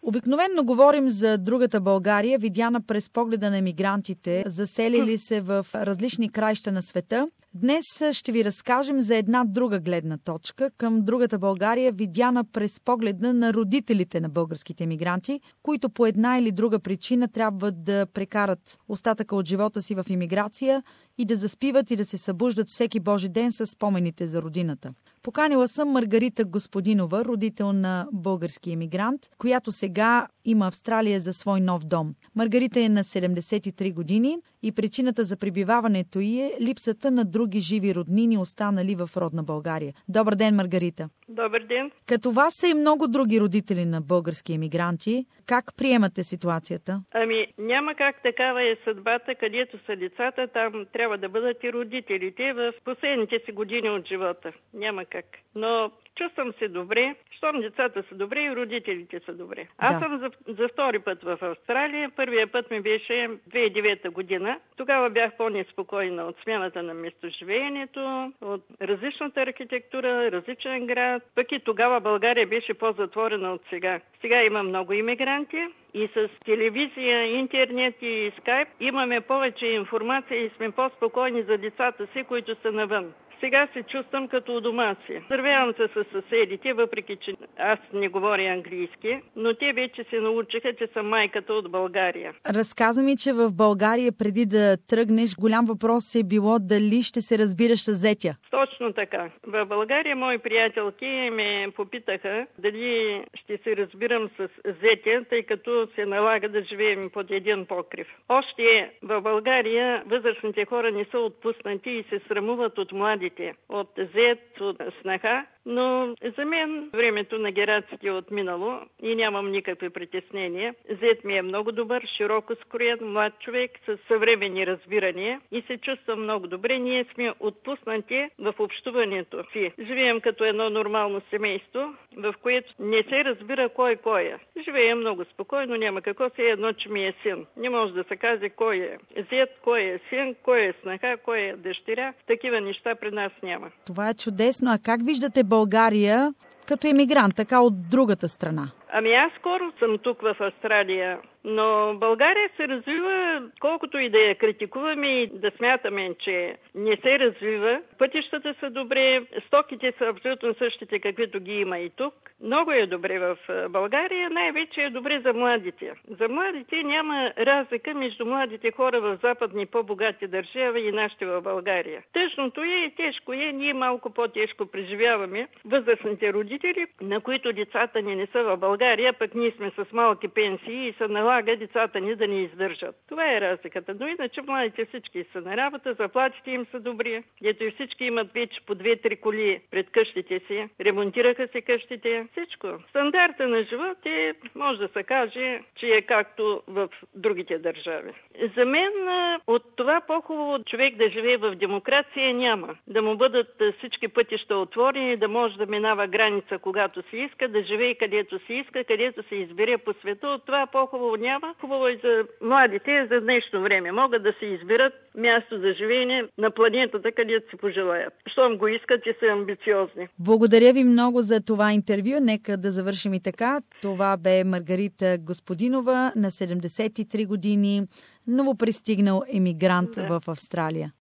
Обикновено говорим за другата България, видяна през погледа на емигрантите, заселили се в различни краища на света. Днес ще ви разкажем за една друга гледна точка към другата България, видяна през погледа на родителите на българските емигранти, които по една или друга причина трябва да прекарат остатъка от живота си в емиграция и да заспиват и да се събуждат всеки Божи ден с спомените за родината. Поканила съм Маргарита Господинова, родител на български емигрант, която сега има Австралия за свой нов дом. Маргарита е на 73 години и причината за пребиваването ѝ е липсата на други живи роднини, останали в родна България. Добър ден, Маргарита! Добър ден! Като вас са и много други родители на български емигранти. Как приемате ситуацията? Няма как, такава е съдбата, където са децата, там трябва да бъдат и родителите в последните си години от живота. Няма как. Но чувствам се добре, щом децата са добре и родителите са добре. Аз съм за втори път в Австралия. Първия път ми беше 2009 година. Тогава бях по-неспокойна от смяната на местоживеенето, от различната архитектура, различен град. Пък и тогава България беше по-затворена от сега. Сега има много имигранти и с телевизия, интернет и скайп имаме повече информация и сме по-спокойни за децата си, които са навън. Сега се чувствам като у дома си. Здравявам се с съседите, въпреки че аз не говоря английски, но те вече се научиха, че съм майката от България. Разказа ми, че в България преди да тръгнеш, голям въпрос е било дали ще се разбираш с зетя. Точно така. В България мои приятелки ме попитаха дали ще се разбирам с зетя, тъй като се налага да живеем под един покрив. Още в България възрастните хора не са отпуснати и се срамуват от младите. От зет, от снаха, но за мен времето на гераците е отминало и нямам никакви притеснения. Зет ми е много добър, широко скроен, млад човек с съвременни разбирания и се чувствам много добре. Ние сме отпуснати в общуването си. Живеем като едно нормално семейство, в което не се разбира кой е. Живеем много спокойно, няма какво се едно, че ми е син. Не може да се каже кой е зет, кой е син, кой е снаха, кой е дъщеря. Такива неща при нас няма. Това е чудесно. А как виждате България като емигрант, така от другата страна? Аз скоро съм тук в Австралия, но България се развива, колкото и да я критикуваме и да смятаме, че не се развива. Пътищата са добре, стоките са абсолютно същите, каквито ги има и тук. Много е добре в България, най-вече е добре за младите. За младите няма разлика между младите хора в западни по-богати държави и нашите в България. Тъжното е и тежко е, ние малко по-тежко преживяваме възрастните родители, на които децата ни не са в България, пък ние сме с малки пенсии и се налага децата ни да ни издържат. Това е разликата. Но иначе младите всички са на работа, заплатите им са добри. Ето и всички имат вече по 2-3 коли пред къщите си, ремонтираха се къщите, всичко. Стандарта на живот е, може да се каже, че е както в другите държави. За мен от това по-хубаво човек да живее в демокрация няма. Да му бъдат всички пътища отворени, да може да минава граница, когато си иска, да живее където си иска, където се избере по света. От това по-хубаво няма. Хубаво е за младите за днешно време. Могат да се изберат място за живеене на планетата, където си пожелаят. Щом го искат и са амбициозни. Благодаря ви много за това интервю. Нека да завършим и така. Това бе Маргарита Господинова на 73 години, новопристигнал емигрант в Австралия.